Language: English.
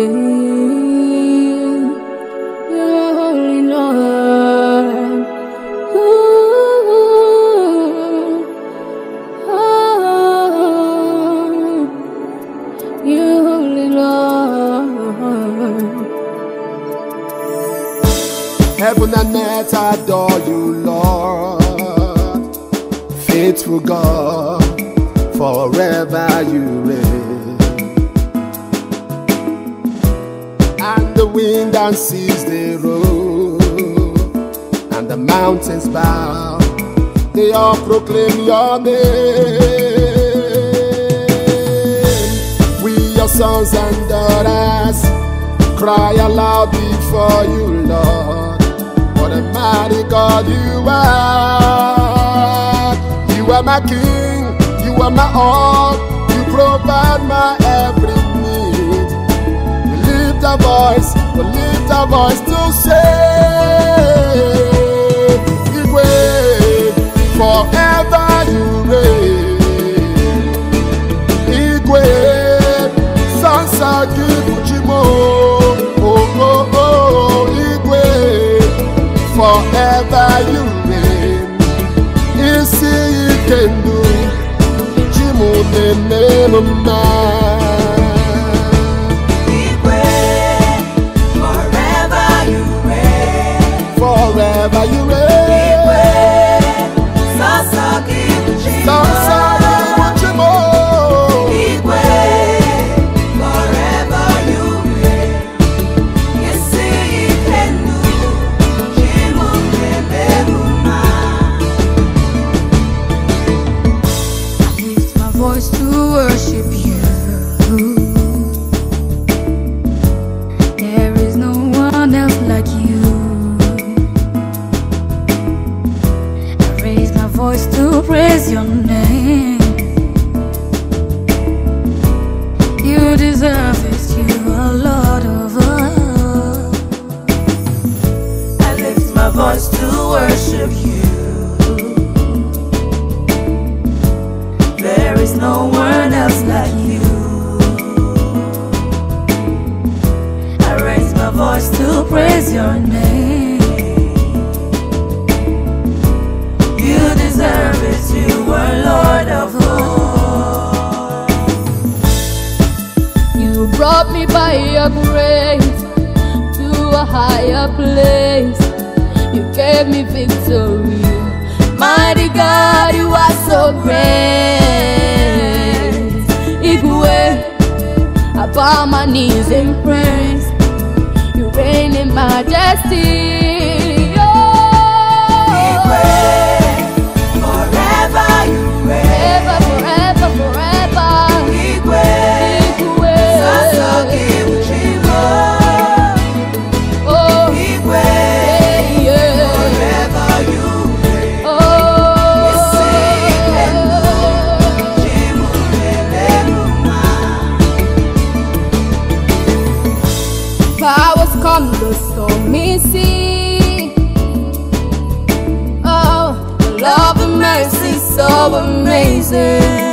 You're holy, Lord. Ooh, oh, you're holy, Lord. Heaven and earth adore you, Lord. Faithful God, forever you reign. And the wind and seas they roll, and the mountains bow, they all proclaim your name. We, your sons and daughters, cry aloud before you, Lord. What a mighty God you are. You are my King, you are my all, you provide my every need. We lift our voice to say, Igwe, forever you reign. Igwe, Sansa Kibujimo, oh, oh, oh, Igwe, forever you reign. Isi Ikendu, Jimu Nene Mama. Forever you reign. Sasa Kibujimo. Sasa Kibujimo. Igwe, forever you reign. Isi Ikendu, Jimu Nene Mama. I lift my voice to worship you. There is no one else like you. Voice to praise your name. You deserve it, you are Lord of all. I lift my voice to worship you. There is no one else like you. I raise my voice to praise your name. You deserve it, you are Lord of all. You brought me by your grace to a higher place. You gave me victory. Mighty God, you are so great. Igwe, I bow my knees in praise. You reign in majesty. Powers come the stormy sea. Oh, the love and mercy so amazing.